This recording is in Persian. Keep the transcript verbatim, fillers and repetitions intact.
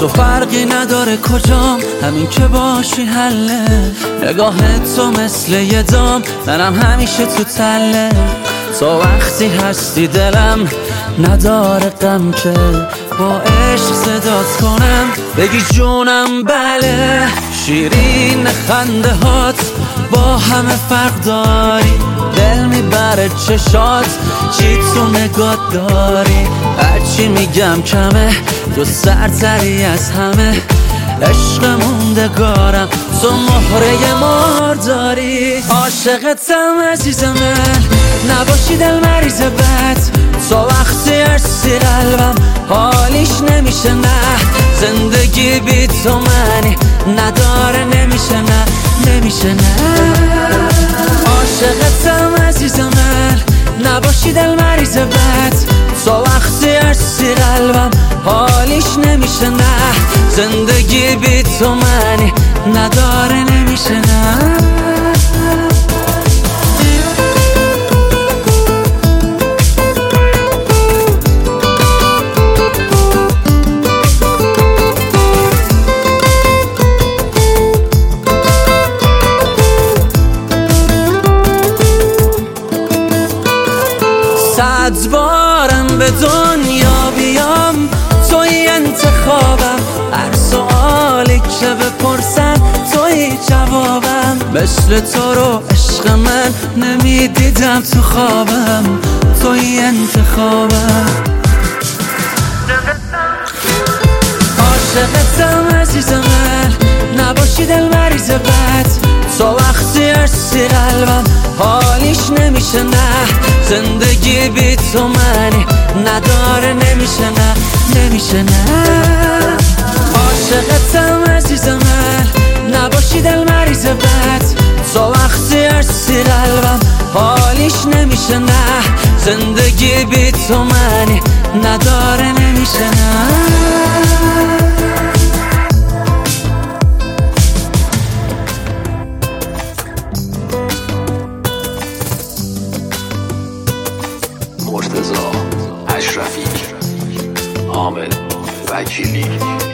تو فرقی نداره کجام، همین که باشی حله. نگاهت تو مثل یه دام، منم همیشه تو تله. تو وقتی هستی دلم نداره غم که با عشق صدات کنم بگی جونم بله. شیرین خنده هات با همه فرق داری، دل میبره چشات چی تو نگات داری. هرچی میگم کمه، تو سرتری از همه. عشق موندگارم تو مهره مار داری. عاشقتم عزیز من، نباشی دل مریض بد. تو وقتی هستی قلبم حالیش نمیشه نه. زندگی بی تو منی نداره، نمیشه نه نمیشه نه. عاشقتم عزیز من، نباشی دل مریض بد. تو وقتی هستی قلبم حالیش نمیشه نه. زندگی بی تو منی نداره، نمیشه نه. صد بارم به دنیا بیام توی انتخابم. هر سوالی که بپرسن توی جوابم. مثل تو رو عشق من نمیدیدم تو خوابم، توی انتخابم. عاشقتم عزیز من، نباشی دل مریض بد. تو وقتی هستی قلبم حالیش نمیشه نه. زندگی بی تو منی نداره، نمیشه نه نمیشه نه. عاشقتم عزیز من، نباشی دل مریض بد. تو وقتی هستی قلبم حالیش نمیشه نه. زندگی بی تو منی نداره، نمیشه نه. مرتضی اشرفی، حامد وکیلی.